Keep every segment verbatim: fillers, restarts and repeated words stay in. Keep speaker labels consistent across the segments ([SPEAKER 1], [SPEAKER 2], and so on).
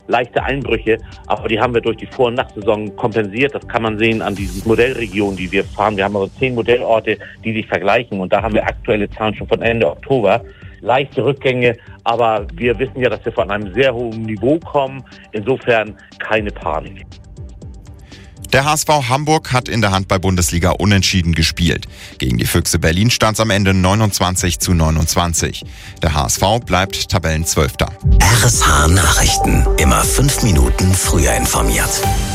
[SPEAKER 1] leichte Einbrüche, aber die haben wir durch die Vor- und Nachsaison kompensiert. Das kann man sehen an diesen Modellregionen, die wir fahren. Wir haben also zehn Modellorte, die sich vergleichen und da haben wir aktuelle Zahlen schon von Ende Oktober. Leichte Rückgänge, aber wir wissen ja, dass wir von einem sehr hohen Niveau kommen. Insofern keine Panik.
[SPEAKER 2] Der H S V Hamburg hat in der Handball-Bundesliga unentschieden gespielt. Gegen die Füchse Berlin stand es am Ende neunundzwanzig zu neunundzwanzig. Der H S V bleibt Tabellenzwölfter.
[SPEAKER 3] R S H Nachrichten. Immer fünf Minuten früher informiert.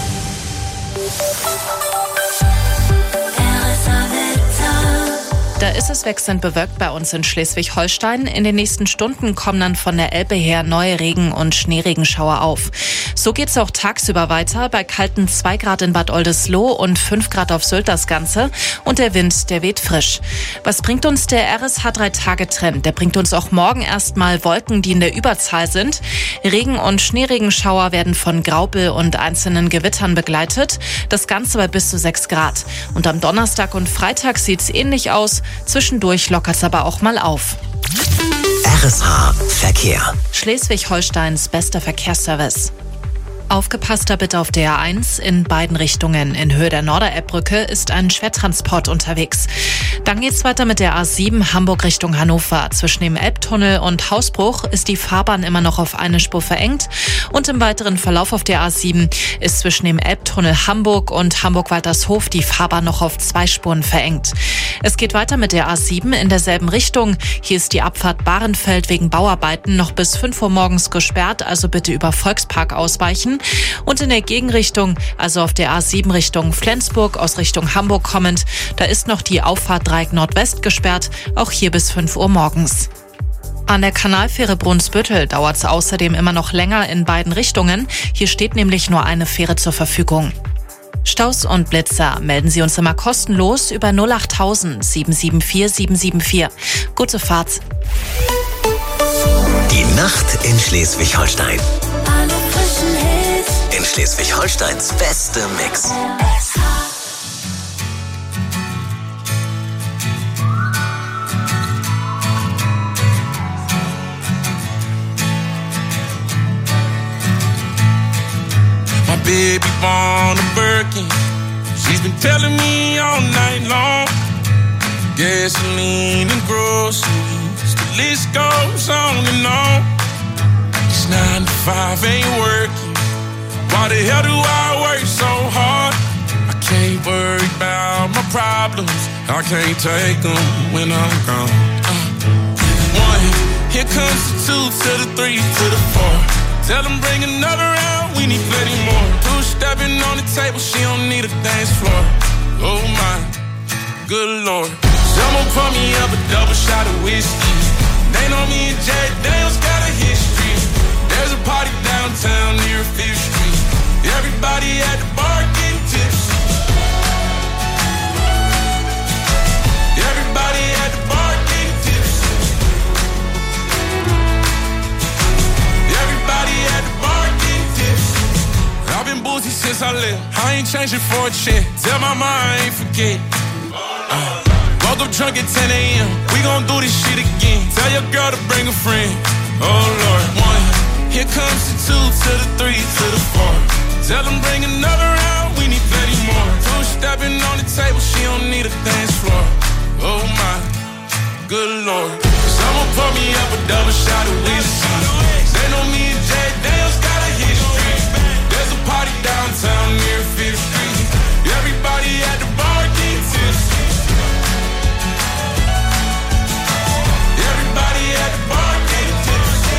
[SPEAKER 4] Da ist es wechselnd bewölkt bei uns in Schleswig-Holstein. In den nächsten Stunden kommen dann von der Elbe her neue Regen- und Schneeregenschauer auf. So geht's auch tagsüber weiter. Bei kalten zwei Grad in Bad Oldesloe und fünf Grad auf Sylt das Ganze. Und der Wind, der weht frisch. Was bringt uns der R S H drei Tage Trend? Der bringt uns auch morgen erstmal Wolken, die in der Überzahl sind. Regen- und Schneeregenschauer werden von Graupel und einzelnen Gewittern begleitet. Das Ganze bei bis zu sechs Grad. Und am Donnerstag und Freitag sieht's ähnlich aus. Zwischendurch lockert's aber auch mal auf.
[SPEAKER 3] R S H Verkehr.
[SPEAKER 4] Schleswig-Holsteins bester Verkehrsservice. Aufgepasster bitte auf der A eins in beiden Richtungen. In Höhe der Norderelbbrücke ist ein Schwertransport unterwegs. Dann geht's weiter mit der A sieben Hamburg Richtung Hannover. Zwischen dem Elbtunnel und Hausbruch ist die Fahrbahn immer noch auf eine Spur verengt. Und im weiteren Verlauf auf der A sieben ist zwischen dem Elbtunnel Hamburg und Hamburg-Waltershof die Fahrbahn noch auf zwei Spuren verengt. Es geht weiter mit der A sieben in derselben Richtung. Hier ist die Abfahrt Bahrenfeld wegen Bauarbeiten noch bis fünf Uhr morgens gesperrt, also bitte über Volkspark ausweichen. Und in der Gegenrichtung, also auf der A sieben Richtung Flensburg, aus Richtung Hamburg kommend, da ist noch die Auffahrt Dreieck Nordwest gesperrt, auch hier bis fünf Uhr morgens. An der Kanalfähre Brunsbüttel dauert es außerdem immer noch länger in beiden Richtungen. Hier steht nämlich nur eine Fähre zur Verfügung. Staus und Blitzer melden Sie uns immer kostenlos über null acht tausend sieben sieben vier sieben sieben vier. Gute Fahrt.
[SPEAKER 3] Die Nacht in Schleswig-Holstein.
[SPEAKER 5] Alle frischen Hits.
[SPEAKER 3] In Schleswig-Holsteins beste Mix.
[SPEAKER 6] My baby born a Birkin. She's been telling me all night long. Gasoline and groceries, the list goes on and on. It's nine to five, ain't working. Why the hell do I work so hard? I can't worry about my problems. I can't take them when I'm gone. Uh, one, here comes the two to the three to the four. Tell them bring another round, we need plenty more. Two stepping on the table, she don't need a dance floor. Oh my, good Lord. Someone pour me up a double shot of whiskey. They know me and Jack Daniels got a history. There's a party downtown near Fifth Street. Everybody at the bar getting tipsy. Everybody at the bar getting tipsy. Everybody at the bar getting tipsy. I've been boozy since I left. I ain't changing for a check. Tell my mom I ain't forget. Uh, woke up drunk at ten a.m. We gon' do this shit again. Tell your girl to bring a friend. Oh Lord, one. Here comes the two to the three to the four. Tell them bring another round, we need plenty more. Two stepping on the table, she don't need a dance floor. Oh my, good Lord. Someone pour me up a double shot of whiskey. They know me and Jack Daniels got a history. There's a party downtown near Fifth Street. Everybody at the bar getting tipsy. Everybody at the bar getting tipsy.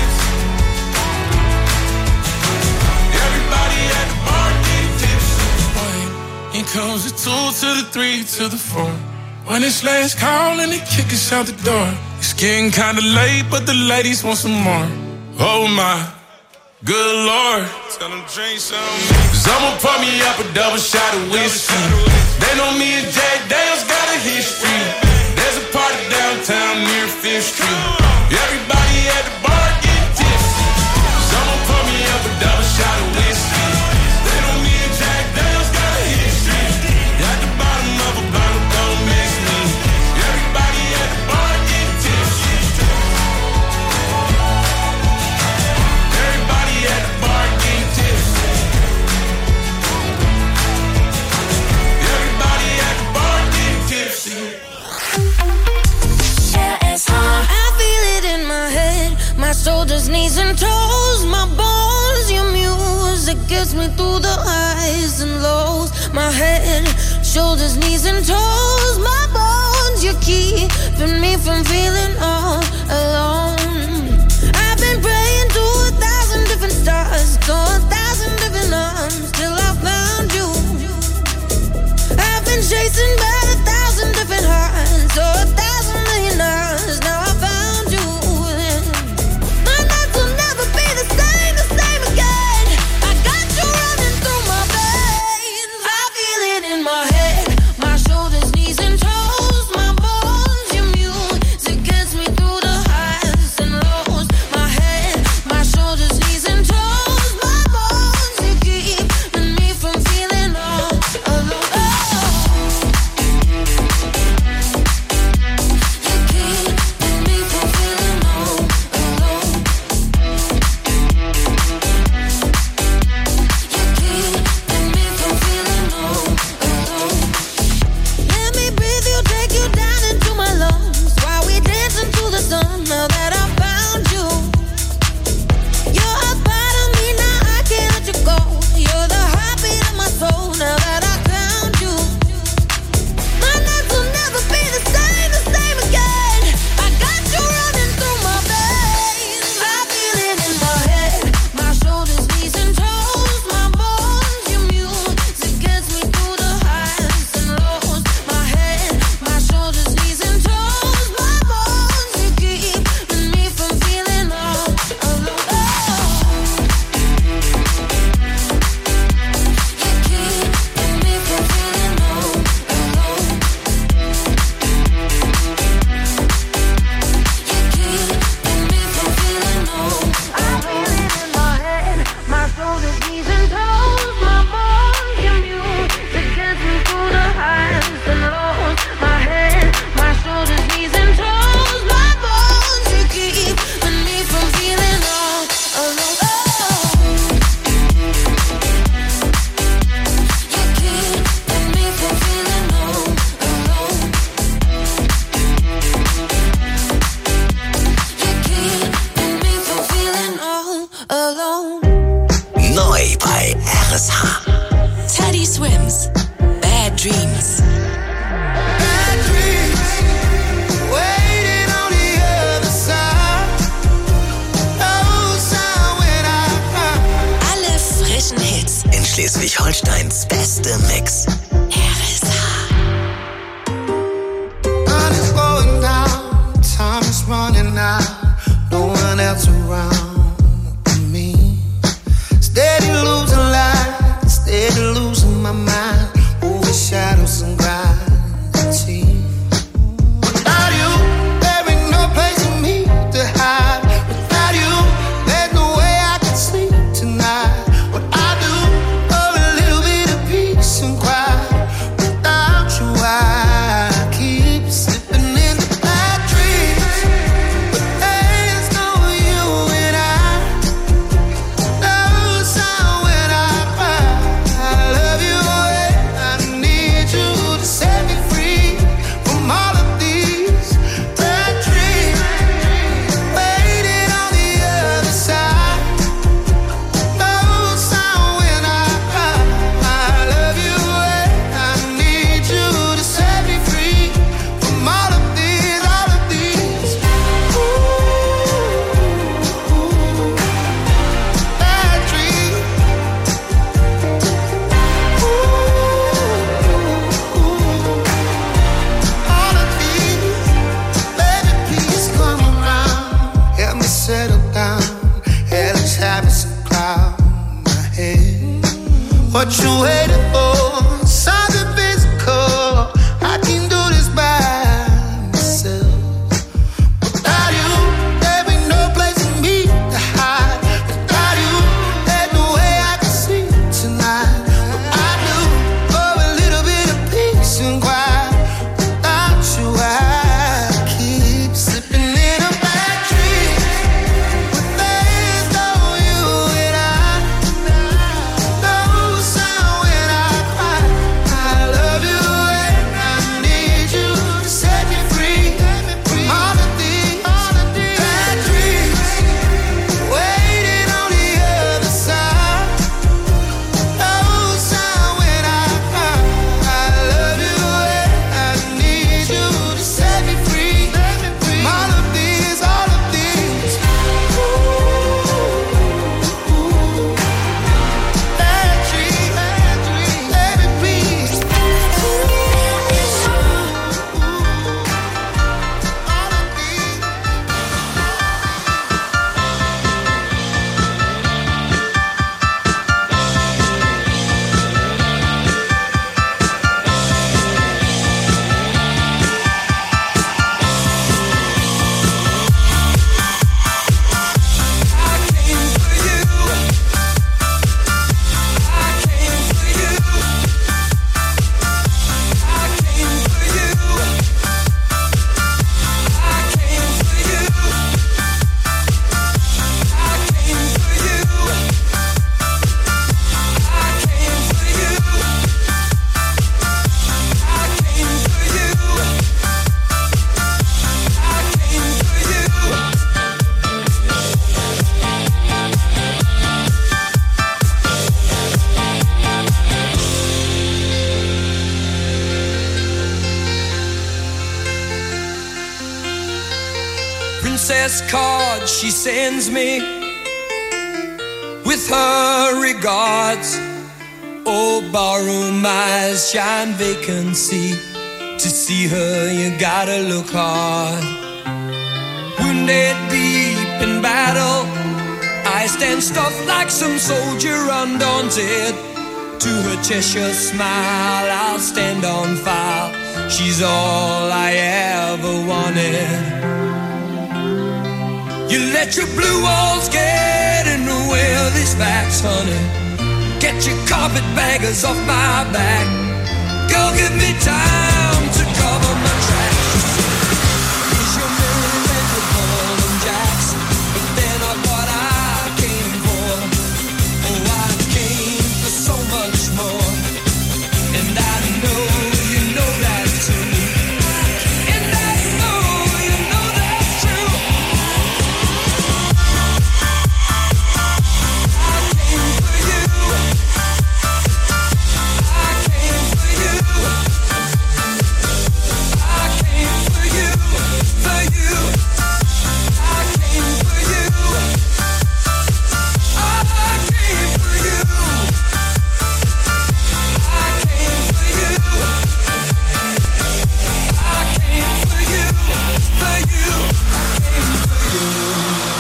[SPEAKER 6] Everybody at the bar getting tipsy. Here comes the two to the three to the four. When it's last call and they kick us out the door. It's getting kinda late, but the ladies want some more. Oh my, good Lord. Tell them drink some. Someone pour me up a double shot of whiskey. They know me and Jack Daniels got a history. There's a party downtown near Fifth Street. Everybody at the bar getting tipsy. Someone pour me up a double shot of whiskey. They know me and Jack Daniels got a history. At the bottom of a bottle, don't miss me. Everybody at the bar getting tipsy. Everybody at the bar
[SPEAKER 7] me through the highs and lows. My head, shoulders, knees and toes. My bones, you're keeping me from feeling all alone. I've been praying to a thousand different stars, to a thousand different arms, till I found you. I've been chasing by a thousand different hearts, or a thousand million hours. Now I found you. My nights will never be the same, the same again. I got you running through my veins. I feel it in my head, my shoulders, knees and toes. My bones, your music gets me through the highs and lows. My head, my shoulders, knees and toes. My bones, you keeping me from feeling all alone.
[SPEAKER 3] Neu bei R S H.
[SPEAKER 8] Teddy Swims, Bad Dreams.
[SPEAKER 9] Bad dreams, waiting on the other side. No sound when I cry.
[SPEAKER 8] Alle frischen Hits
[SPEAKER 3] In Schleswig-Holsteins beste Mix.
[SPEAKER 8] R S H.
[SPEAKER 9] Sun is going down, time is running out. No one else around me. Steady losing light, steady losing my mind. Over shadows and gravity. Without you, there ain't no place for me to hide. Without you, there's no way I can sleep tonight. What I do for a little bit of peace and quiet. Without you, I keep slipping into bad dreams. But there's no you and I. No sound when I cry. I love you and I need you to set me free from all of these bad dreams. Waiting on the other side. No sound when I cry. I love you and I need you to set me free from all of these, all of these. Ooh, bad dreams. All of these, baby, please come around. Help me settle down. Hellish habits cloud my head. What you waiting for? Something physical. I can do this by myself. Without you, there ain't no place for me to hide. Without you, there's no way I can sleep tonight. What I do for a little bit of peace and quiet. Without you, I keep slipping in a bad dream. But there's no you and I. No sound when I
[SPEAKER 10] address card she sends me with her regards. Oh, barroom eyes shine vacancy. To see her, you gotta look hard. Wounded deep in battle, I stand stuffed like some soldier undaunted. To her Cheshire smile, I'll stand on file. She's all I ever wanted. You let your blue walls get in the way of these facts, honey. Get your carpetbaggers off my back. Girl, give me time to cover my tracks. Is your mirror meant to Paul and Jackson? But they're not what I came for. Oh, I came for so much more. And I know you know that too. And I know you know that's true. I came for you. I came for you. I came for you, for you. I came for you. I came for you. I came for you. I came for you, for you. I came for you.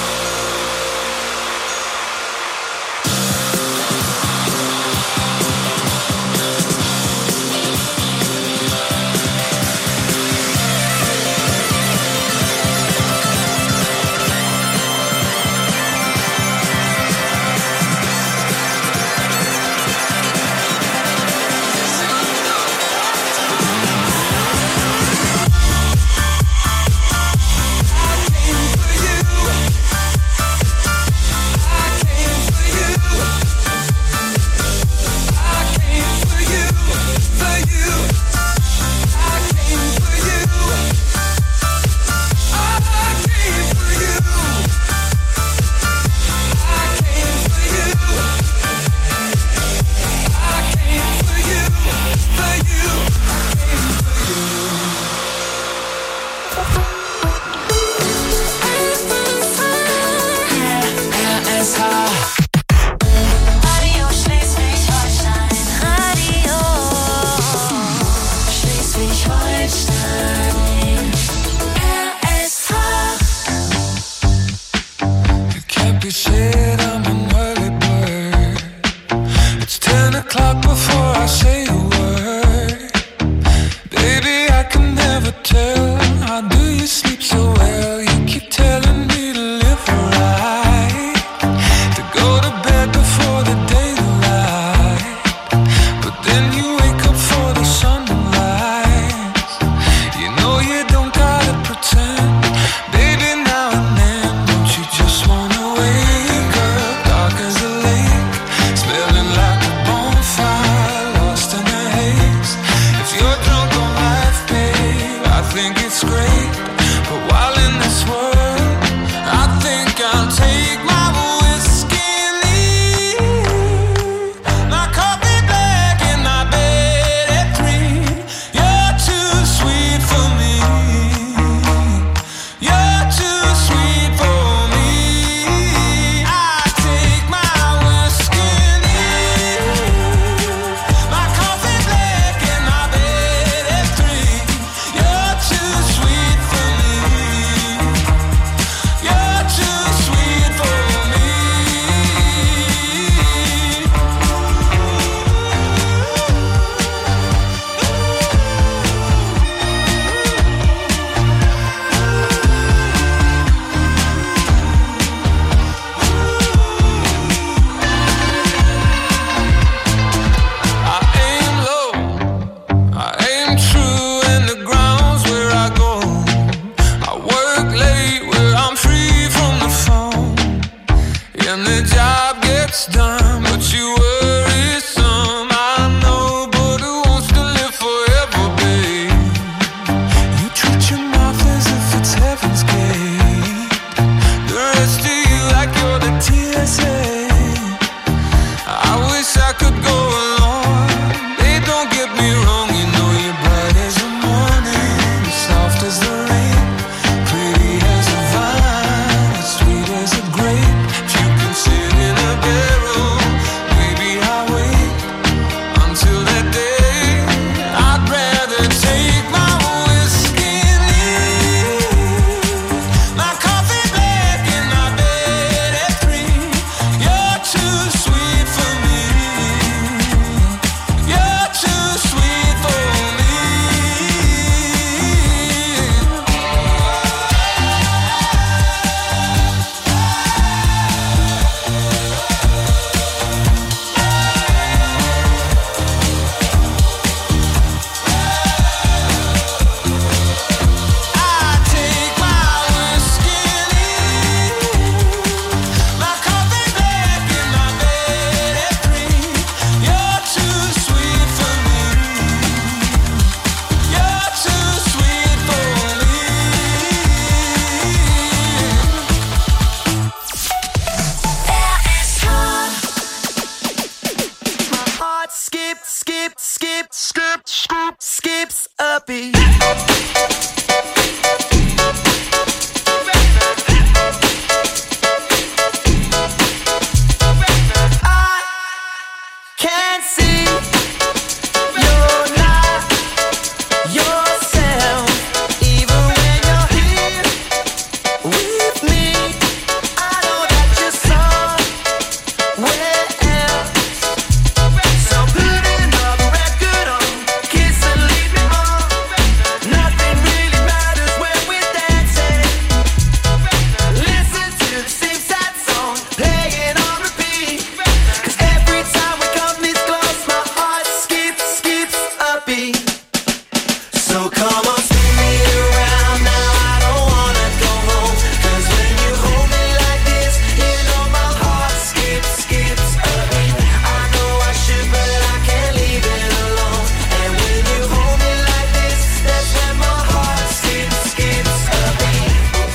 [SPEAKER 5] Radio Schleswig-Holstein, Radio Schleswig-Holstein, R S H.
[SPEAKER 6] It can't be said I'm an early bird. It's ten o'clock before I say a word. Baby, I can never tell. How do you sleep so well? You keep telling me to live right, to go to bed before the daylight. But then you wake up for the sunrise. You know you don't gotta pretend. Baby, now and then, don't you just wanna wake up dark as a lake, smelling like a bonfire, lost in
[SPEAKER 9] skip, skip, skip, skips a beat. I can't see you're not yourself, even when you're here with me. I know that you're somewhere else. So put another record on, kiss and leave me on. Nothing really matters when we're dancing. Listen to the same sad song, playing on repeat. 'Cause every time we come this close, my heart skips, skips a beat. So come on, spin me around now, I don't wanna go home. 'Cause when you hold me like this, you know my heart skips, skips a beat. I know I should, but I can't leave it alone. And when you hold me like this, that's when my heart skips, skips a beat.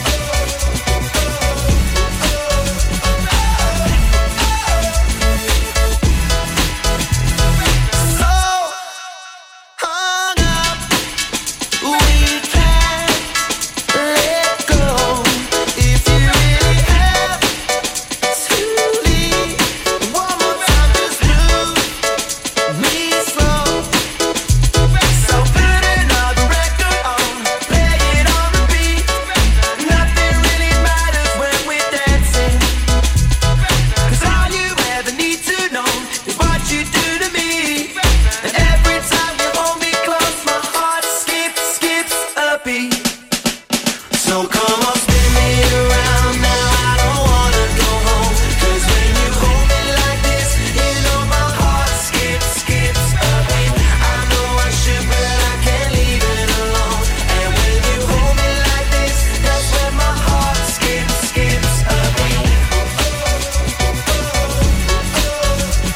[SPEAKER 9] So hung up, we can't let go. If you really have to leave, one more time, just move me slow. So put another record on, play it on repeat. Nothing really matters when we're dancing. 'Cause all you ever need to know is what you do to me. And every time you hold me close, my heart skips, skips a beat. So come on, spin me around now, I don't wanna go home. 'Cause when you hold me like this, you know my heart skips, skips a beat. I know I should, but I can't leave it alone. And when you hold me like this, that's when my heart skips, skips a beat.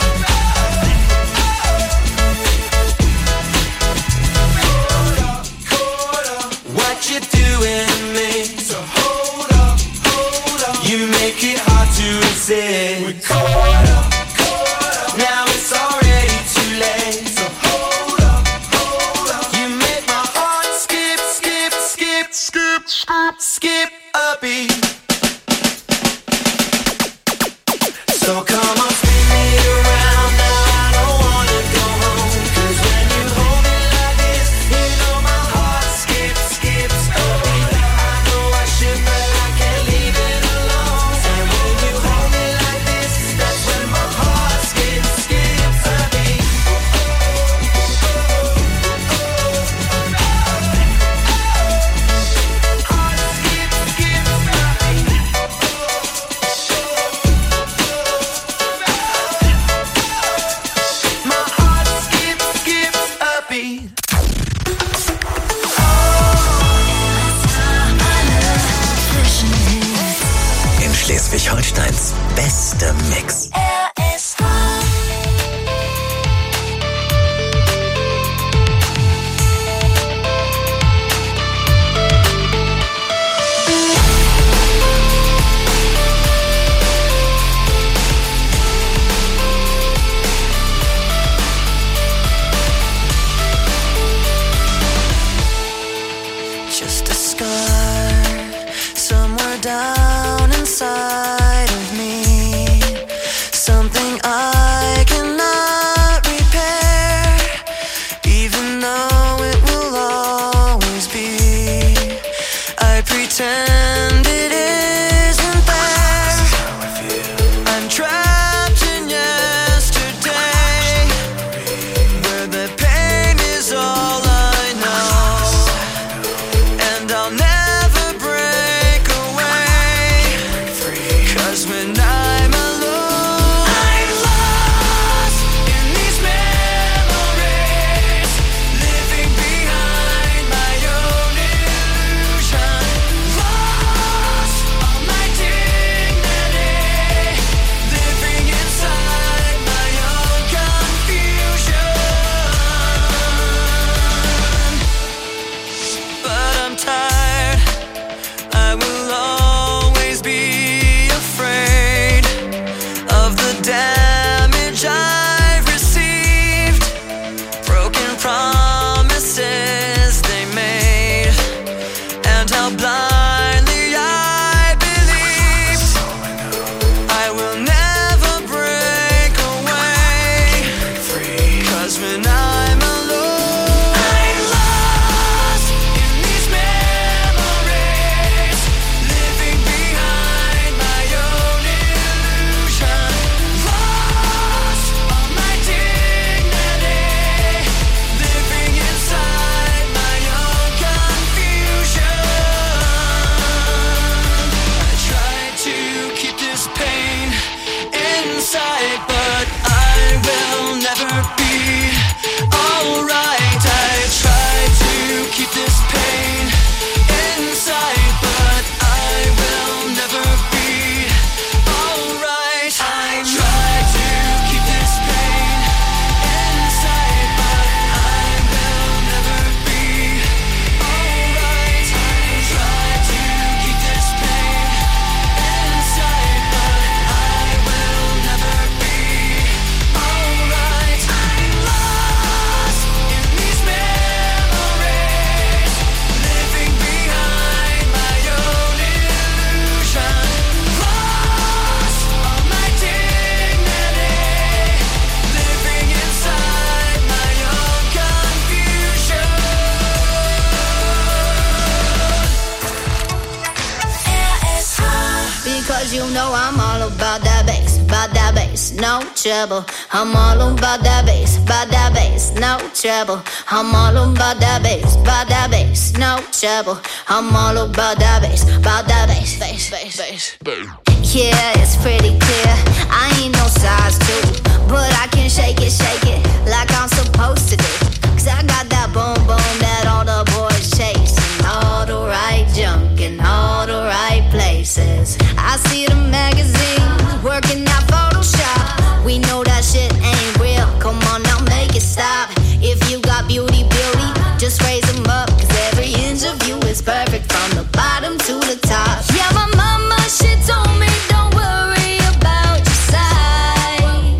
[SPEAKER 7] Because you know I'm all about that bass, about that bass, no trouble. I'm all about that bass, about that bass, no trouble. I'm all about that bass, about that bass, no trouble. I'm all about that bass, about that bass, bass, bass, bass. Yeah, it's pretty clear. I ain't no size two, but I can shake it, shake it like I'm supposed to do. Cause I got that boom boom that all the boys chase, and all the right junk in all the right places. I see the magazines working out Photoshop. We know that shit ain't real. Come on now, make it stop. If you got beauty, beauty, just raise them up. Cause every inch of you is perfect from the bottom to the top. Yeah, my mama, she told me don't worry about your size.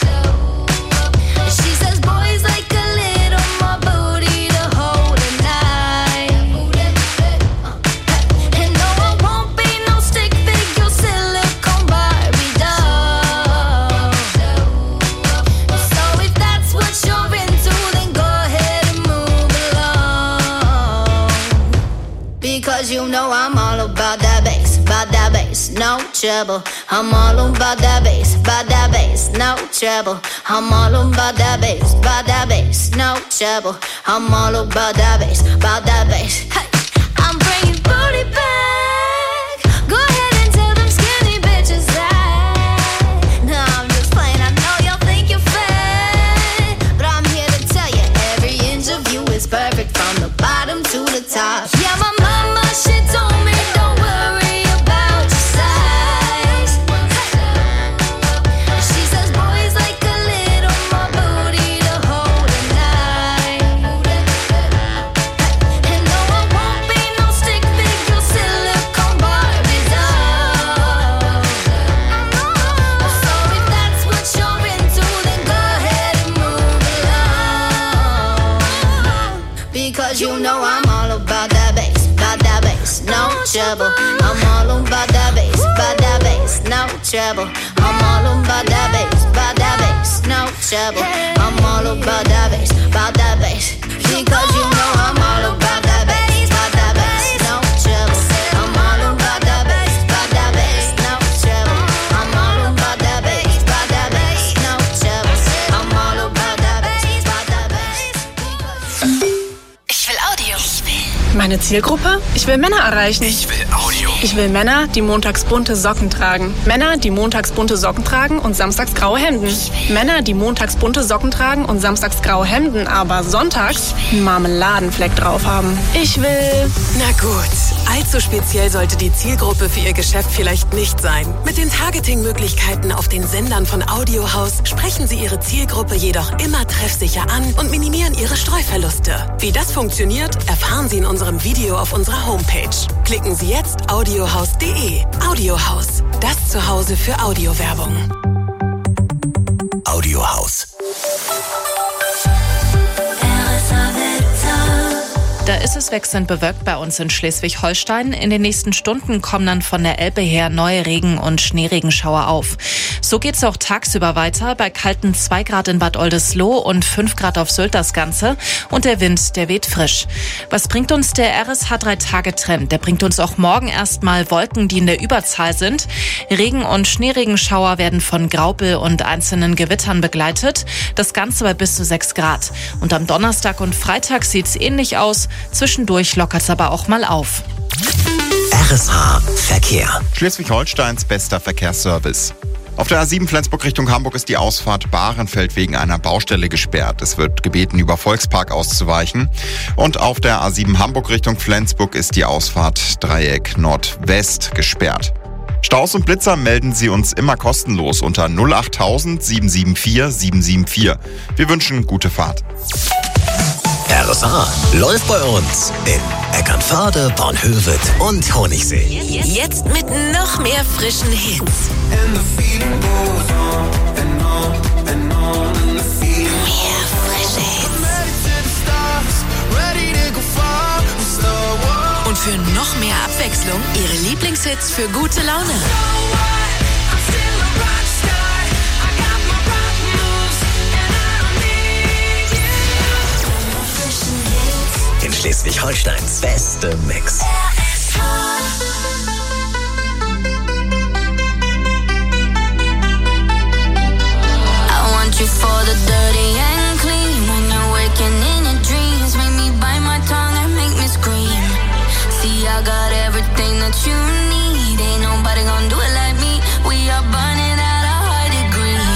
[SPEAKER 7] She says boys like a little more booty to hold at night. And no, I won't be no stick figure silicone Barbie doll. So if that's what you're into, then go ahead and move along. Because you know I'm all about that bass, about that bass, no trouble. I'm all about that bass, about that bass, no trouble. I'm all about that bass, about that bass, no trouble. I'm all about that bass, about that bass. Hey, I'm bringing booty back. Go ahead and tell them skinny bitches that. No, I'm just playing. I know y'all think you're fat, but I'm here to tell you every inch of you is perfect from the bottom to the top. Yeah, my mama, she told me don't worry about your size. She says boys like a little more booty to hold at night. And no, I won't be no stick figure silicone Barbie doll. So if that's what you're into, then go ahead and move along. Because you know I'm all about that bass, about that bass, no trouble. I'm all about that bass, about that bass, no trouble. I'm all about that bass, about that bass, no trouble. I'm all about that bass, about that bass. Because you know I'm all about that bass, about that bass, no trouble. I'm all about that bass, about that bass, no trouble. I'm all about that bass, about that bass, no trouble. I'm all about that bass, about that bass.
[SPEAKER 8] Ich will Audio. Ich will.
[SPEAKER 11] Meine Zielgruppe? Ich will Männer erreichen.
[SPEAKER 3] Ich will Audio.
[SPEAKER 11] Ich will Männer, die montags bunte Socken tragen. Männer, die montags bunte Socken tragen und samstags graue Hemden. Männer, die montags bunte Socken tragen und samstags graue Hemden, aber sonntags einen Marmeladenfleck drauf haben. Ich will...
[SPEAKER 12] Na gut, allzu speziell sollte die Zielgruppe für Ihr Geschäft vielleicht nicht sein. Mit den Targeting-Möglichkeiten auf den Sendern von Audiohaus sprechen Sie Ihre Zielgruppe jedoch immer treffsicher an und minimieren Ihre Streuverluste. Wie das funktioniert, erfahren Sie in unserem Video auf unserer Homepage. Klicken Sie jetzt audiohaus punkt de. Audiohaus, das Zuhause für Audiowerbung.
[SPEAKER 3] Audiohaus.
[SPEAKER 4] Da ist es wechselnd bewölkt bei uns in Schleswig-Holstein. In den nächsten Stunden kommen dann von der Elbe her neue Regen- und Schneeregenschauer auf. So geht's auch tagsüber weiter. Bei kalten zwei Grad in Bad Oldesloe und fünf Grad auf Sylt das Ganze. Und der Wind, der weht frisch. Was bringt uns der R S H drei Tage Trend? Der bringt uns auch morgen erstmal Wolken, die in der Überzahl sind. Regen- und Schneeregenschauer werden von Graupel und einzelnen Gewittern begleitet. Das Ganze bei bis zu sechs Grad. Und am Donnerstag und Freitag sieht's ähnlich aus. Zwischendurch lockert's aber auch mal auf.
[SPEAKER 3] R S H Verkehr.
[SPEAKER 2] Schleswig-Holsteins bester Verkehrsservice. Auf der A sieben Flensburg Richtung Hamburg ist die Ausfahrt Bahrenfeld wegen einer Baustelle gesperrt. Es wird gebeten, über Volkspark auszuweichen. Und auf der A sieben Hamburg Richtung Flensburg ist die Ausfahrt Dreieck Nordwest gesperrt. Staus und Blitzer melden Sie uns immer kostenlos unter null acht tausend sieben sieben vier sieben sieben vier. Wir wünschen gute Fahrt.
[SPEAKER 3] R S H läuft bei uns in Eckernförde, Bornhöved und Honigsee.
[SPEAKER 8] Jetzt mit noch mehr frischen Hits. Mehr frische Hits. Und für noch mehr Abwechslung Ihre Lieblingshits für gute Laune.
[SPEAKER 3] In Schleswig-Holsteins beste Mix.
[SPEAKER 5] R S H.
[SPEAKER 7] you for the dirty and clean. When you're waking in your dreams, make me bite my tongue and make me scream. See, I got everything that you need. Ain't nobody gonna do it like me. We are burning at a high degree.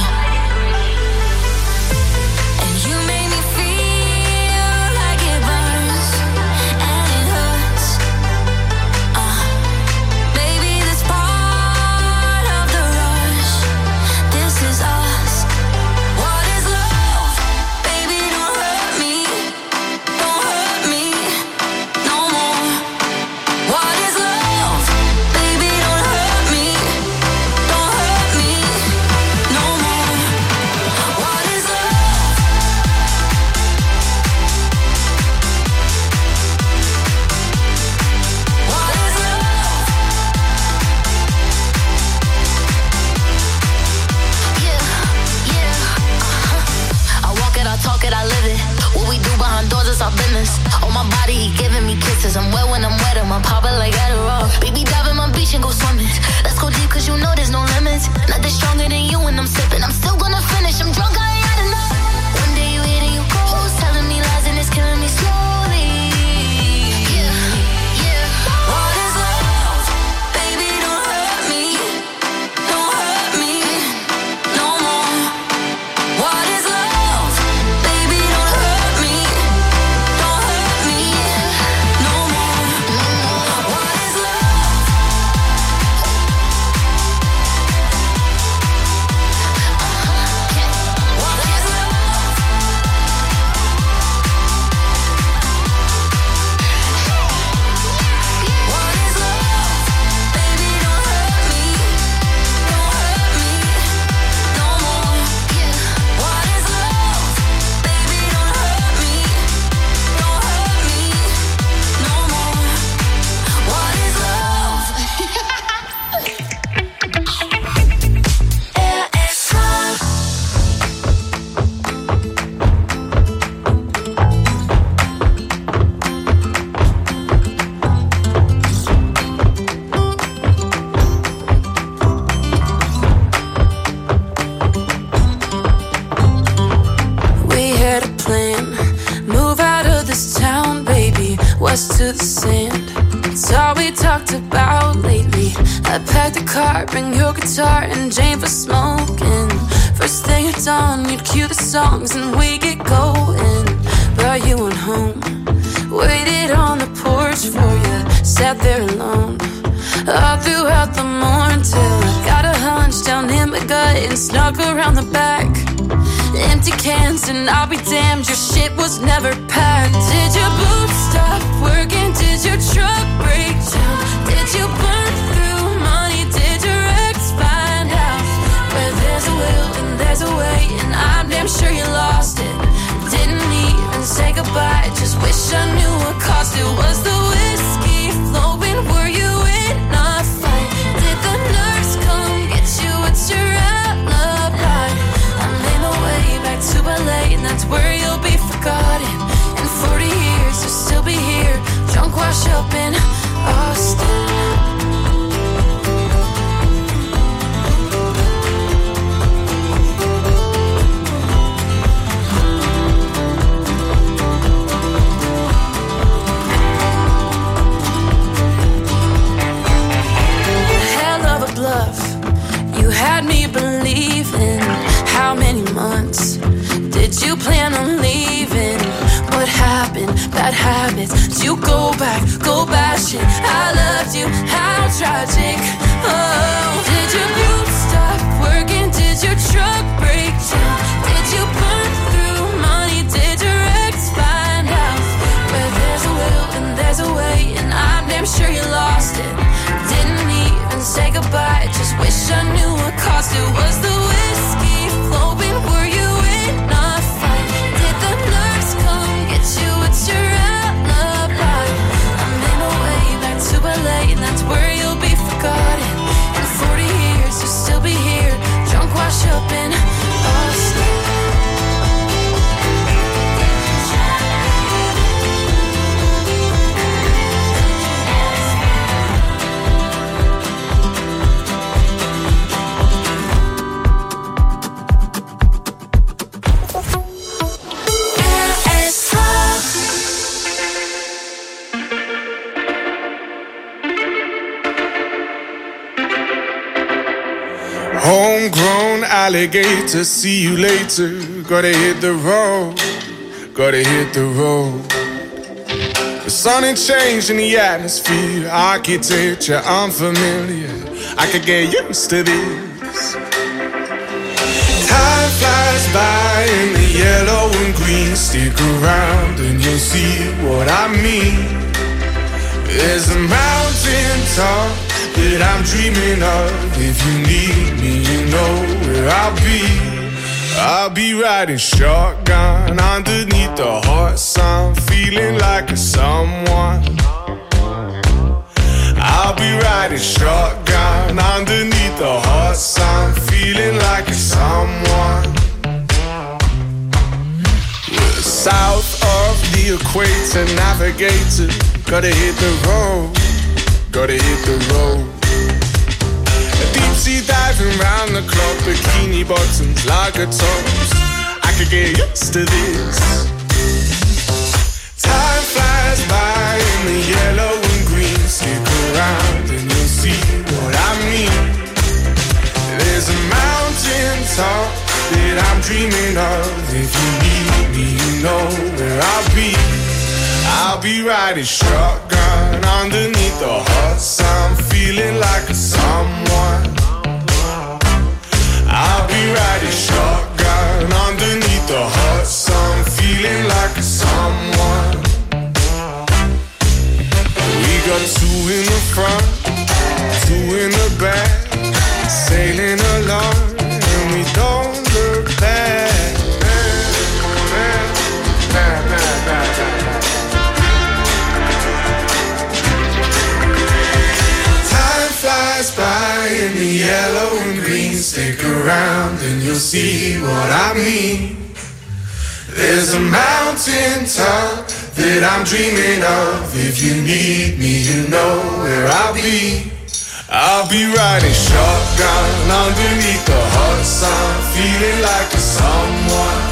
[SPEAKER 7] And you make me feel like it burns and it hurts. Uh, baby, this part of the rush. This is us. What is love? Baby, don't hurt me. Don't hurt me no more. What is love? Baby, don't hurt me. Don't hurt me no more. What is love? What is love? Yeah, yeah, uh-huh. I walk it, I talk it, I live it. What we do behind doors is our business. On my body, he giving me kisses. I'm wet when I'm wet, I'm popping like Adderall. Baby, dive in my beach and go swimming. Let's go deep, cause you know there's no limits. Nothing stronger than you when I'm sipping. I'm still gonna finish, I'm drunk, I ain't had enough. One day you hit and you close, telling me lies and it's killing me slowly. Yeah, yeah. What is love? Baby, don't hurt me. Don't hurt me no more. What is love? Baby, don't hurt me. Don't hurt me no more. What is love? What is love? What is love? Baby, don't hurt me. Don't hurt me no more. What is love? Baby, don't hurt me. Don't hurt me no more. What is love? R S A.
[SPEAKER 13] We had a plan, move out of this town, baby, west to the sand. It's all we talked about lately. I packed a car, bring your guitar and Jane for smoking. First thing at dawn, you'd cue the songs and we get going. Brought you on home, waited on the porch for you, sat there alone. All throughout the morning till I got a hunch down in my gut and snuck around the back. Empty cans and I'll be damned, your shit was never packed. Did your boots stop working? Did your truck break down? Did you burn through money? Did your ex find out? Where there's a will and there's a way, and I'm damn sure you lost it. Didn't even say goodbye, just wish I knew what cost it. Was the whiskey flowing? Were you in a fight? Did the nurse come get you? What's your alibi? I made my way back to L A, and that's where you'll be forgotten. In forty years, you'll still be here, drunk, washed up in Austin. Hell of a bluff, you had me believing. How many months did you plan on leaving? What happened? Bad habits. Did you go back, go bashing? I loved you, how tragic. Oh, did your boots stop working? Did your truck break down? Did you burn through money? Did your ex find out? Where there's a will and there's a way, and I'm damn sure you lost it. Didn't even say goodbye, just wish I knew what cost it. Was the whiskey flowing? Were you in a fight? Did the nurse come get you? What's your alibi? I made my way back to L A, and that's where you'll be forgotten. In forty years, you'll still be here, drunk, washed up in
[SPEAKER 6] alligator. See you later. Gotta hit the road. Gotta hit the road. The sun ain't changing the atmosphere. Architecture unfamiliar. I could get used to this. Time flies by in the yellow and green. Stick around and you'll see what I mean. There's a mountain top that I'm dreaming of. If you need me, you know where I'll be. I'll be riding shotgun underneath the hot sun, feeling like a someone. I'll be riding shotgun underneath the hot sun, feeling like a someone. We're south of the equator, navigator. Gotta hit the road, gotta hit the road. Deep sea diving round the clock, bikini bottoms, lager tops. I could get used to this. Time flies by in the yellow and green. Stick around and you'll see what I mean. There's a mountain top that I'm dreaming of. If you need me, you know where I'll be. I'll be riding shotgun underneath the hot sun, feeling like a someone. I'll be riding shotgun underneath the hot sun, feeling like a someone. We got two in the front, two in the back, sailing along, and we don't look back. Flies by in the yellow and green. Stick around and you'll see what I mean. There's a mountain top that I'm dreaming of. If you need me, you know where I'll be. I'll be riding shotgun underneath the hot sun, feeling like a someone.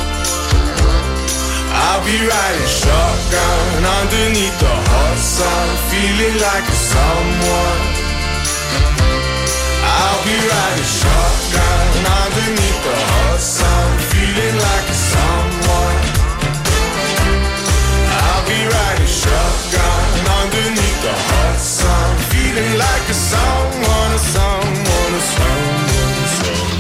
[SPEAKER 6] I'll be riding shotgun underneath the hot sun, feeling like a someone. I'll be riding shotgun underneath the hot sun, feeling like a someone. I'll be riding shotgun underneath the hot sun, feeling like a someone, a someone, a someone, a someone.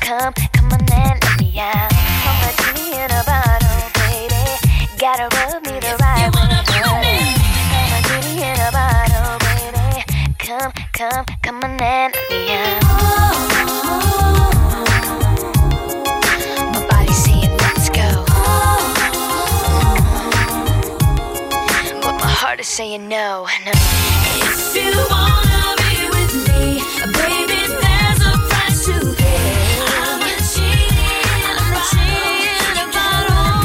[SPEAKER 5] come, come on and let me out. I'm a genie in a bottle, baby. Gotta rub me the right way. I'm a genie in a bottle, baby. Come, come, come on and let me out. My body's saying let's go, but my heart is saying no, no.
[SPEAKER 13] If you wanna be with me, baby, there's a price to pay. I'm a genie in a bottle.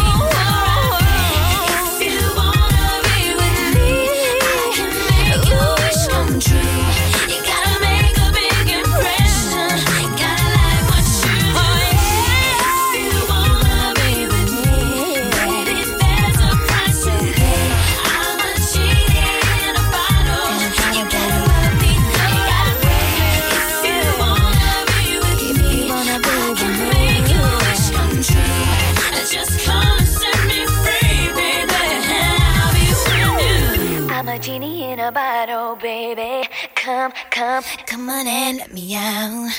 [SPEAKER 13] If you wanna be with me, I can make your wish come true. You gotta make a big impression. Gotta like what you do. If you wanna be with me, baby, there's a price to pay. I'm a genie in a bottle. You gotta let me know. If you wanna be with me, I can make your wish come true. Just come and set me free, baby. I'll be with you.
[SPEAKER 5] I'm a genie in a bottle, baby. Come, come, come on and let me out.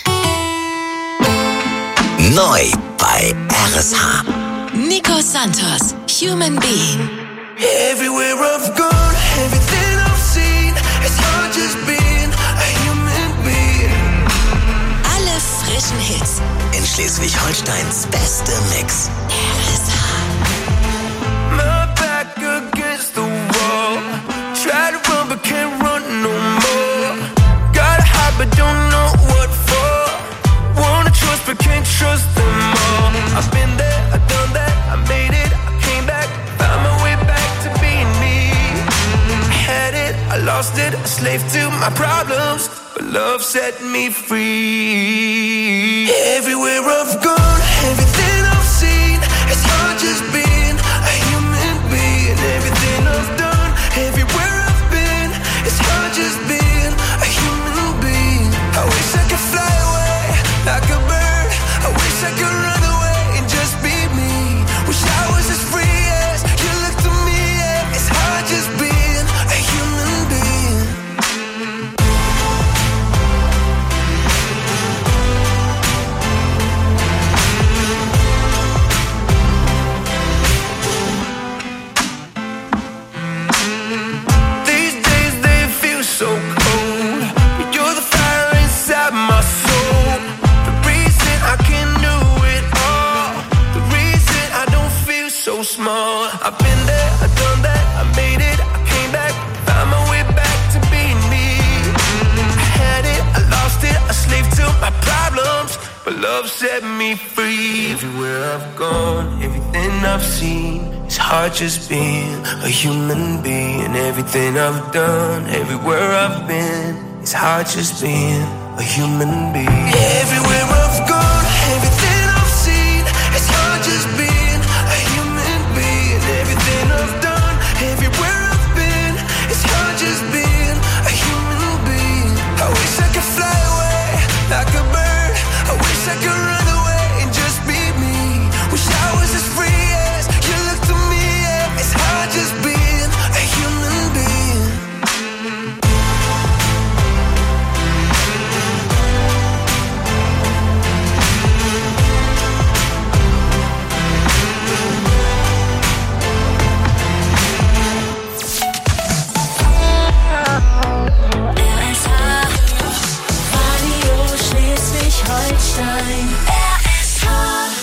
[SPEAKER 3] Neu bei R S H.
[SPEAKER 8] Nico Santos, Human Being.
[SPEAKER 9] Everywhere I've gone, everything I've seen, it's hard just being a human being.
[SPEAKER 8] Alle frischen Hits.
[SPEAKER 3] In Schleswig-Holsteins beste Mix.
[SPEAKER 8] R S H.
[SPEAKER 9] My back against the wall, try to run but can't run no more. Gotta hide but don't know what for. Wanna trust but can't trust them all. I've been there, I've done that, I made it, I came back, found my way back to being me. I had it, I lost it, a slave to my problems, but love set me free. Everywhere I've gone, everything I've seen, it's hard just being a human being. Everything I've done, everywhere I've been, it's hard just being a human being. I wish I could fly away like a bird. I wish I could run away and just be me. Wish I was as free as you look to me. Yeah. It's hard just being a human being. These days they feel so cold, but you're the fire inside my soul. The reason I can do it all, the reason I don't feel so small. I've been there, I've done that, I made it, I came back, found my way back to being me. I had it, I lost it, a slave to my problems, but love set me free. Everywhere I've gone, everything I've seen, it's hard just being a human being. Everything I've done, everywhere I've been, it's hard just being a human being. Everywhere I've gone, everything I've seen, it's hard just being a human being. Everything I've done, everywhere I've been, it's hard just being a human being. I wish I could fly away like a bird. I wish I could run away and just be me. Wish I was as free as you look to me. Yeah. It's hard just being a human being.
[SPEAKER 13] Radio Schleswig-Holstein. R S H.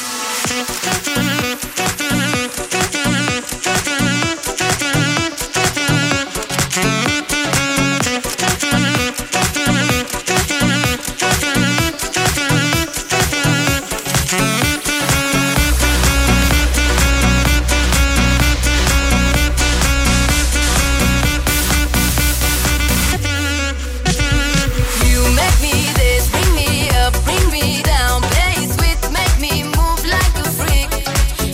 [SPEAKER 8] You make me this, bring me up, bring me down. Play sweet, make me move like a freak.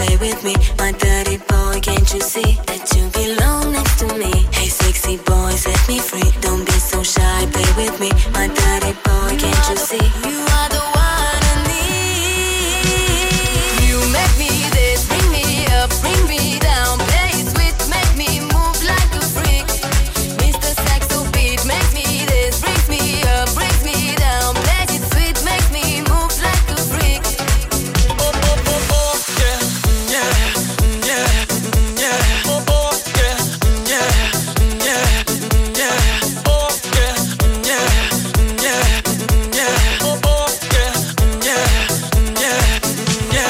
[SPEAKER 13] play with me, my dirty boy, can't you see that you belong next to me? Hey sexy boy, set me free, don't be so shy, play with me, my dirty boy, can't you see? You are the one I need. You make me this, bring me up, bring me down, play sweet, make me move like a freak. Mister Saxo beat makes me this, brings me up, brings me down, play it sweet, makes me move like a freak.
[SPEAKER 10] Oh, oh, oh, oh, yeah, yeah, yeah, yeah. Oh, oh, yeah, yeah, yeah, yeah. Oh, yeah, yeah, yeah, yeah. Oh, oh, yeah, yeah, yeah, yeah,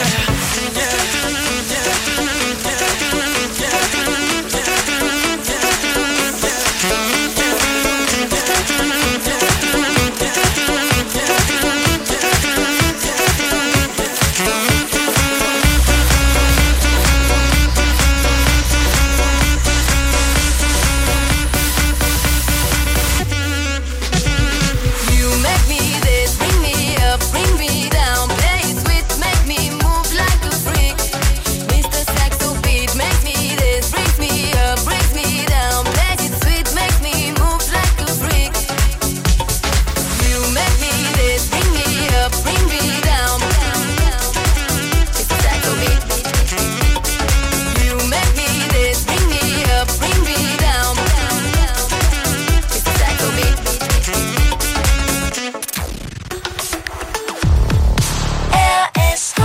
[SPEAKER 13] You make me this, bring me up, bring me down, play sweet, make me move like a freak. Mister Saxo beat makes me this, brings me up, brings me down, play it sweet, makes me move like a freak. You make me this, bring me up, bring me down. Mister Saxo beat. You make me this, bring me up, bring me down. Mister Saxo beat. R S H.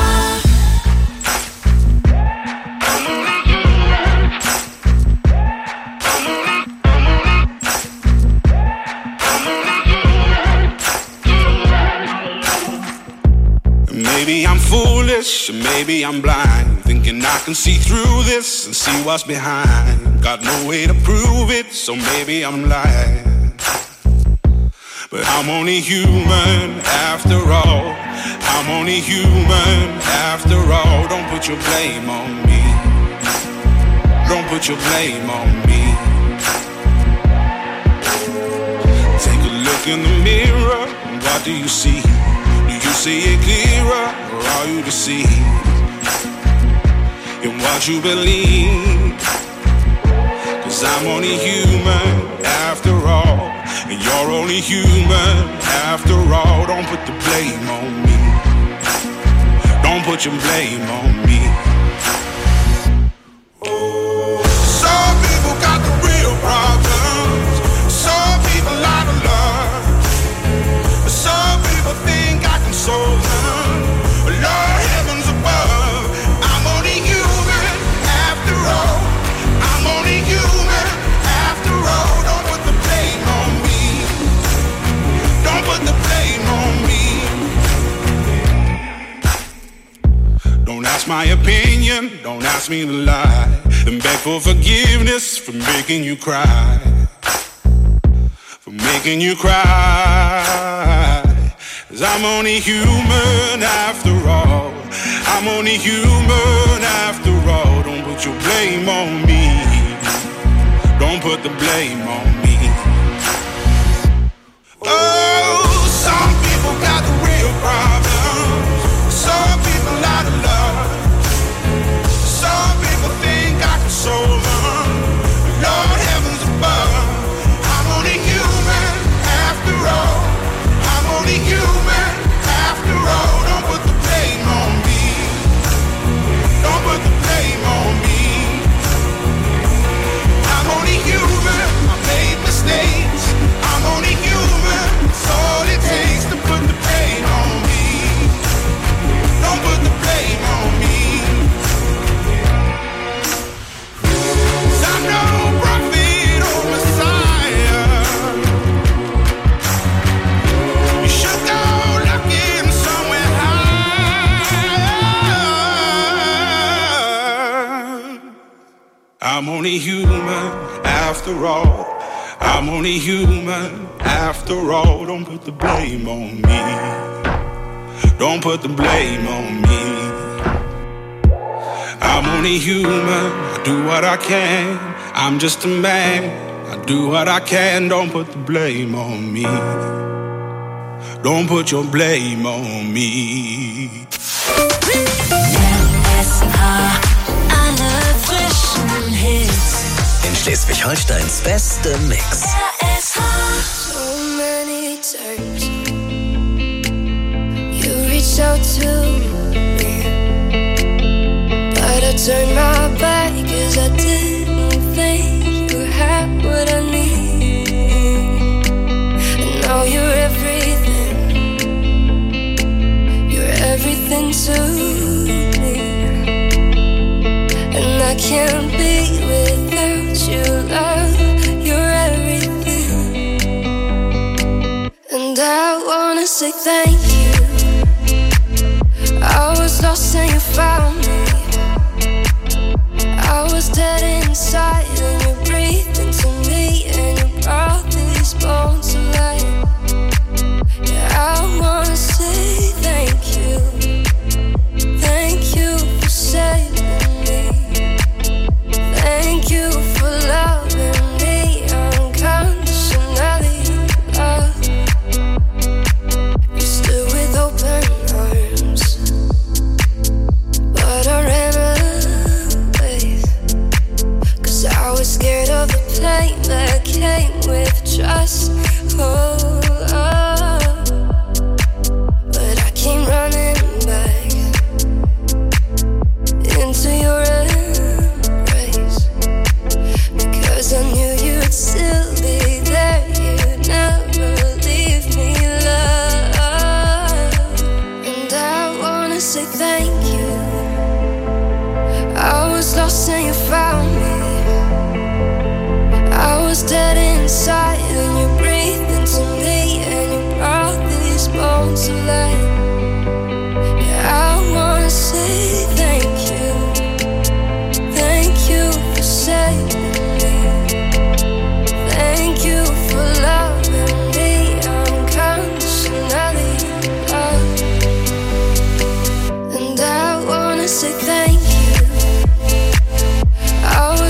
[SPEAKER 6] Maybe I'm foolish, or maybe I'm blind, thinking I can see through this and see what's behind. Got no way to prove it, so maybe I'm lying. But I'm only human after all. I'm only human after all. Don't put your blame on me. Don't put your blame on me. Take a look in the mirror, what do you see? Do you see it clearer, or are you deceived in what you believe? Cause I'm only human after all, and you're only human after all. Don't put the blame on me. Don't put your blame on me. Some people got the real problems. Some people out of love. Some people think I can solve them. Lord heavens above, I'm only human after all. I'm only human after all. Don't put the blame on me. Don't put the blame on me. Don't ask my opinion, don't ask me to lie, and beg for forgiveness for making you cry. For making you cry. Cause I'm only human after all. I'm only human after all. Don't put your blame on me. Don't put the blame on me. Oh, some people got the real problems. Some people out of love. Some people think I can solve them. Lord heavens above, I'm only human after all. I'm only human after all. Don't put the blame on me. Don't put the blame on me. I'm only human. I made mistakes. I'm only human. It's all it takes to put the blame on me. Don't put the blame on me. 'Cause I'm no prophet or Messiah. You should go looking somewhere high. I'm only human after all. I'm only human after all. Don't put the blame on me. Don't put the blame on me. I'm only human. I do what I can. I'm just a man. I do what I can. Don't put the blame on me. Don't put your blame on me.
[SPEAKER 13] S H, alle frischen Hits.
[SPEAKER 3] In Schleswig-Holsteins beste Mix.
[SPEAKER 13] R S H.
[SPEAKER 7] So many times you reached out to me, but I turned my back 'cause I didn't think you had what I need. And now you're everything, you're everything to me, and I can't be without you, love. You're everything, and I wanna say thank you. I was lost and you found me. I was dead inside and you breathed into me, and you brought these bones to life. Yeah, I wanna say thank you. Thank you for saving me. Thank you for loving me unconditionally, love. You stood with open arms, but I ran away, 'cause I was scared of the pain that came with trust. Oh, oh. But I came running back into your embrace, because I knew you'd still be there. You'd never leave me, love. And I wanna say thank you. I was lost and you found me. I was dead inside and you breathed into me, and you brought these bones to life. Yeah, I wanna say thank you. Thank you for saving me. Thank you for loving me unconditionally, love. And I wanna say thank you. I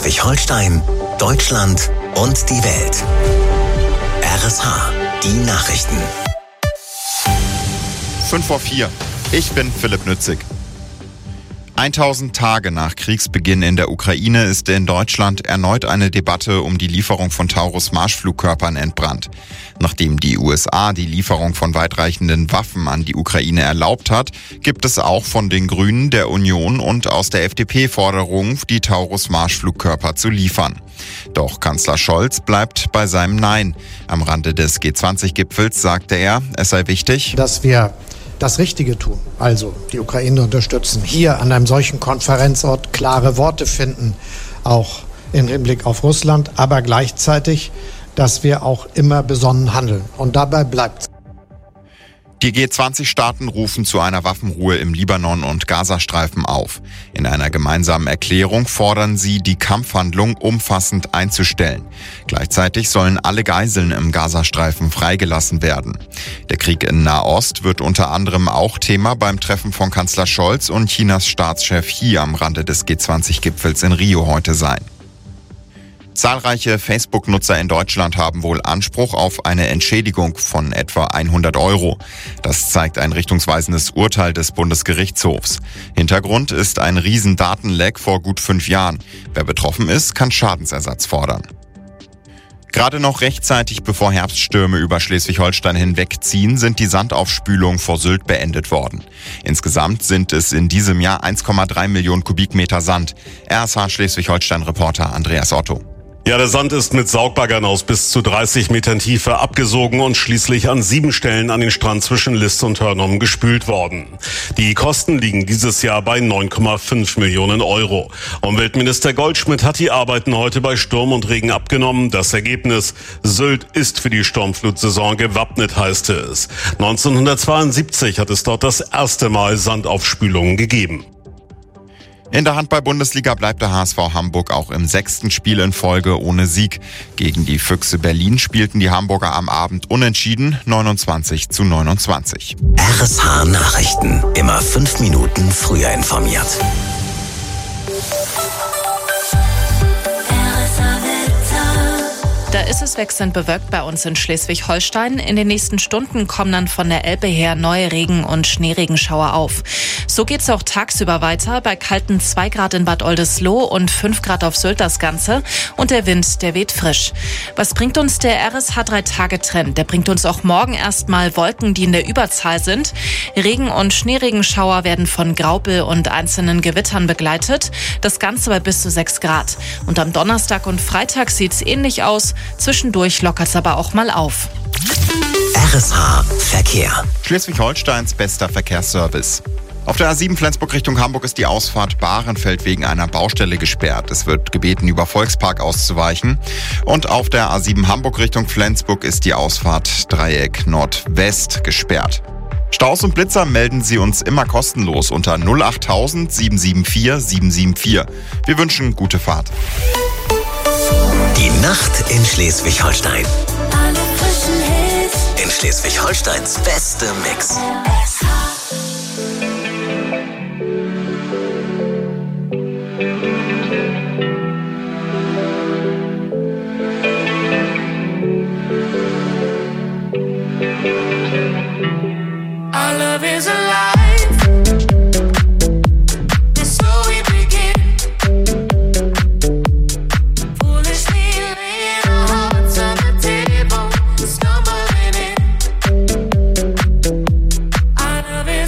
[SPEAKER 3] Schleswig-Holstein, Deutschland und die Welt. R S H, die Nachrichten.
[SPEAKER 2] fünf vor vier. Ich bin Philipp Nützig. tausend Tage nach Kriegsbeginn in der Ukraine ist in Deutschland erneut eine Debatte um die Lieferung von Taurus-Marschflugkörpern entbrannt. Nachdem die U S A die Lieferung von weitreichenden Waffen an die Ukraine erlaubt hat, gibt es auch von den Grünen, der Union und aus der F D P Forderungen, die Taurus-Marschflugkörper zu liefern. Doch Kanzler Scholz bleibt bei seinem Nein. Am Rande des G zwanzig Gipfels sagte er, es sei wichtig,
[SPEAKER 14] dass wir das Richtige tun, also die Ukraine unterstützen, hier an einem solchen Konferenzort klare Worte finden, auch im Hinblick auf Russland, aber gleichzeitig, dass wir auch immer besonnen handeln. Und dabei bleibt es.
[SPEAKER 2] Die G zwanzig Staaten rufen zu einer Waffenruhe im Libanon und Gazastreifen auf. In einer gemeinsamen Erklärung fordern sie, die Kampfhandlung umfassend einzustellen. Gleichzeitig sollen alle Geiseln im Gazastreifen freigelassen werden. Der Krieg in Nahost wird unter anderem auch Thema beim Treffen von Kanzler Scholz und Chinas Staatschef Xi am Rande des G zwanzig Gipfels in Rio heute sein. Zahlreiche Facebook-Nutzer in Deutschland haben wohl Anspruch auf eine Entschädigung von etwa hundert Euro. Das zeigt ein richtungsweisendes Urteil des Bundesgerichtshofs. Hintergrund ist ein Riesendatenleck vor gut fünf Jahren. Wer betroffen ist, kann Schadensersatz fordern. Gerade noch rechtzeitig bevor Herbststürme über Schleswig-Holstein hinwegziehen, sind die Sandaufspülungen vor Sylt beendet worden. Insgesamt sind es in diesem Jahr eins Komma drei Millionen Kubikmeter Sand. R S H Schleswig-Holstein-Reporter Andreas Otto.
[SPEAKER 15] Ja, der Sand ist mit Saugbaggern aus bis zu dreißig Metern Tiefe abgesogen und schließlich an sieben Stellen an den Strand zwischen List und Hörnum gespült worden. Die Kosten liegen dieses Jahr bei neun Komma fünf Millionen Euro. Umweltminister Goldschmidt hat die Arbeiten heute bei Sturm und Regen abgenommen. Das Ergebnis: Sylt ist für die Sturmflutsaison gewappnet, heißt es. neunzehnhundertzweiundsiebzig hat es dort das erste Mal Sandaufspülungen gegeben.
[SPEAKER 2] In der Handball-Bundesliga bleibt der H S V Hamburg auch im sechsten Spiel in Folge ohne Sieg. Gegen die Füchse Berlin spielten die Hamburger am Abend unentschieden, neunundzwanzig zu neunundzwanzig.
[SPEAKER 3] R S H Nachrichten, immer fünf Minuten früher informiert.
[SPEAKER 4] Da ist es wechselnd bewölkt bei uns in Schleswig-Holstein. In den nächsten Stunden kommen dann von der Elbe her neue Regen- und Schneeregenschauer auf. So geht's auch tagsüber weiter. Bei kalten zwei Grad in Bad Oldesloe und fünf Grad auf Sylt das Ganze. Und der Wind, der weht frisch. Was bringt uns der R S H drei Tage Trend? Der bringt uns auch morgen erstmal Wolken, die in der Überzahl sind. Regen- und Schneeregenschauer werden von Graupel und einzelnen Gewittern begleitet. Das Ganze bei bis zu sechs Grad. Und am Donnerstag und Freitag sieht's ähnlich aus. Zwischendurch lockert's aber auch mal auf.
[SPEAKER 3] R S H Verkehr.
[SPEAKER 2] Schleswig-Holsteins bester Verkehrsservice. Auf der A sieben Flensburg Richtung Hamburg ist die Ausfahrt Bahrenfeld wegen einer Baustelle gesperrt. Es wird gebeten, über Volkspark auszuweichen. Und auf der A sieben Hamburg Richtung Flensburg ist die Ausfahrt Dreieck Nordwest gesperrt. Staus und Blitzer melden Sie uns immer kostenlos unter null acht tausend sieben sieben vier sieben sieben vier. Wir wünschen gute Fahrt.
[SPEAKER 3] Die Nacht in Schleswig-Holstein. In Schleswig-Holsteins beste Mix.
[SPEAKER 10] Our love is alive. It's so we begin. Foolishly laying our hearts on the table, stumbling in. Our love is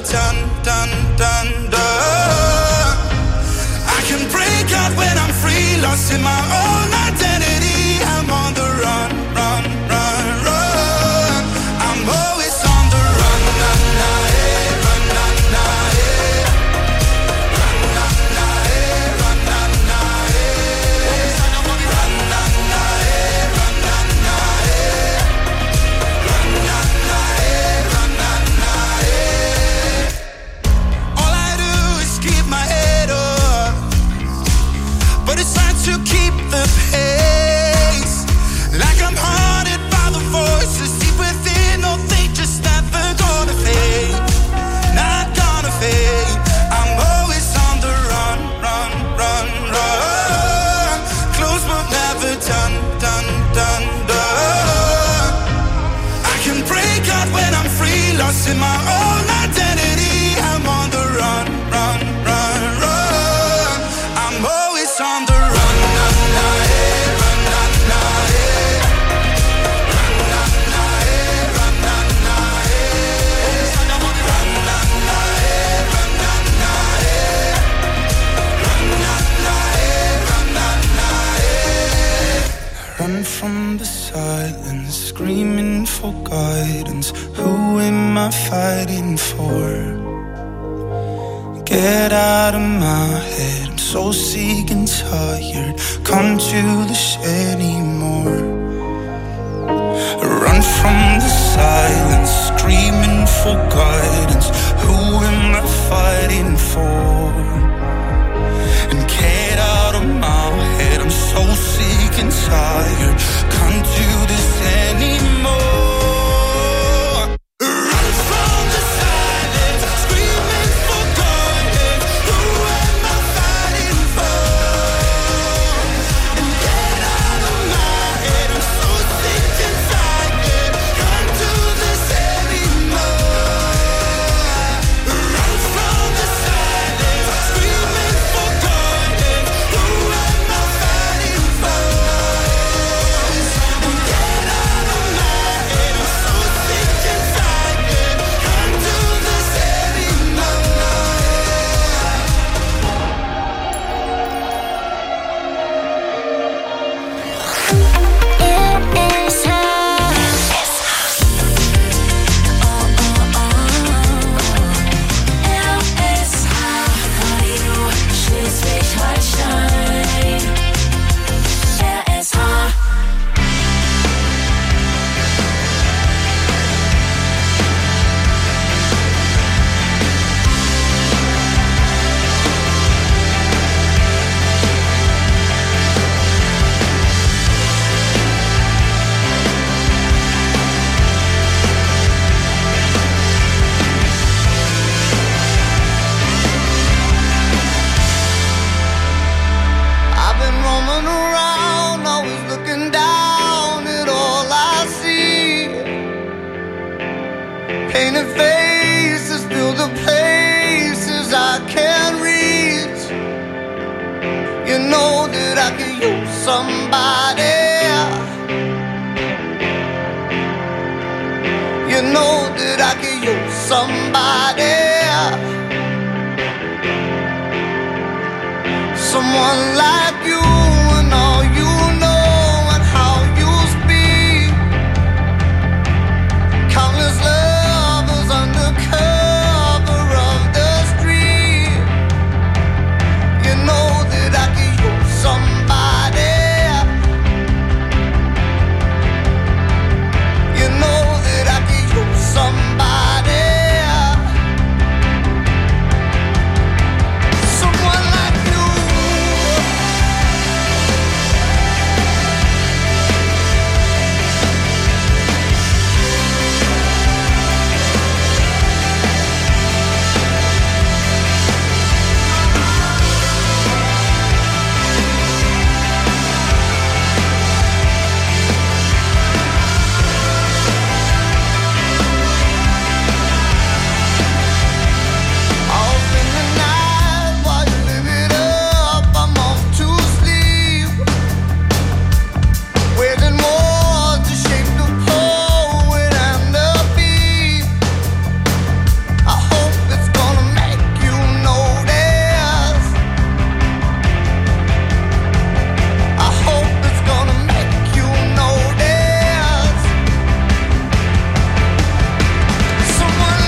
[SPEAKER 9] done, done, done, done. I can break out when I'm free, lost in my own identity. I'm on the run, run, run, run. I'm always on the run, na, na, eh, run, na, na, eh. Run, na, na, eh, run, na, na, eh. Run, na, na, eh, run, na, na, eh. Run, na, na, eh, run, na, na, eh. All I do is keep my head up, but it's hard to keep the pace. Like I'm haunted by the voices deep within. No, they just never gonna fade, not gonna fade. I'm always on the run, run, run, run. Close but never done, done, done, done. I can break out when I'm free, lost in my own identity. I'm on the run, run, run, run. I'm always on the run, na, na, eh, run, na, na, eh. Run, na, na, eh, run, na, na, eh. Run, na, na, eh, run, na, na, eh. Run, na, na, eh, run, na, na, eh. Run from the silence, screaming for guidance. Who am I fighting for? Get out of my head, I'm so sick and tired. Come to this anymore. Run from the silence, screaming for guidance. Who am I fighting for? And get out of my head, I'm so sick and tired. Can't do this anymore. Run from the silence, screaming for guidance. Who am I fighting for? And get out of my head, I'm so sick and tired. Can't do this anymore. Run from the silence, screaming for guidance. Who am I fighting for? And get out of my head, I'm so sick and tired. Can't do this anymore.
[SPEAKER 13] Schleswig-Holstein. R S H.
[SPEAKER 9] I've been roaming around, always looking down at all I see. Painted faces fill the places I can't reach. You know that I could use somebody. You know that I could use somebody. Someone like